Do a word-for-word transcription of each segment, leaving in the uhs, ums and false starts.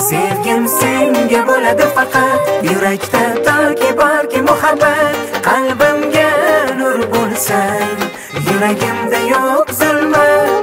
Sevgim senga bo'ladi faqat, yurakda toki borki muhabbat. Qalbimga nur bo'lsang, yuragimda yo'q zulmat.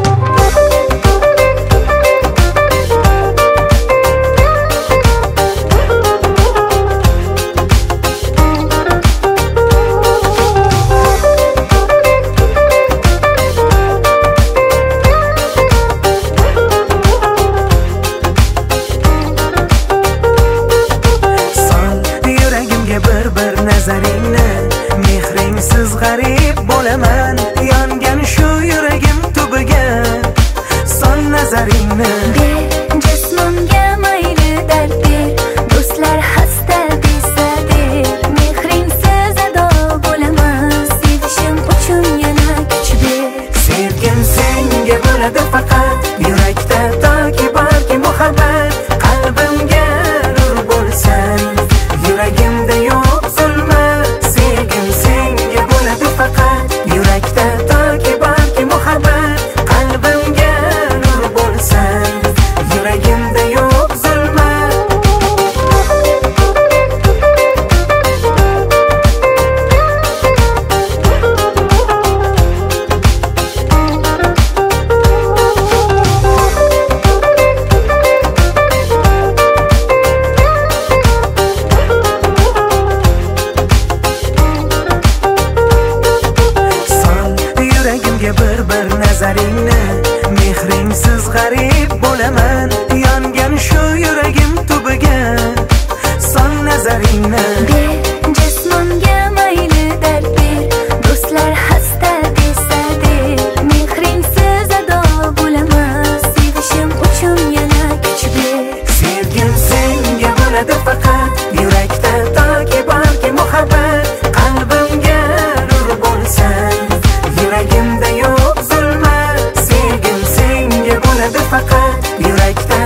Nazaringni, mehringsiz g'arib bo'laman, yongan shu yuragim tubiga. Son nazaringni, ber jismimga mayli dard ber, do'stlar xasta desa der. Mehringsiz ado bo'laman, sevishim uchun yana kuch ber. Sevgim senga bo'ladi faqat, yurakda toki borki muhabbat. Qalbimga nur bo'lsang, yuragimda yo'q bir-bir nazaringni, mehringsiz g'arib bo'laman, yongan shu yuragim tubiga. Son nazaringni, ber jismimga mayli dard ber, do'stlar xasta desa der. Mehringsiz ado bo'laman, sevishim uchun yana kuch ber. Sevgim senga bo'ladi faqat, yurakda toki borki muhabbat. Qalbimga nur bo'lsang, yuragimda yo'q zulmat. Sevgim senga bo'ladi faqat, yurakda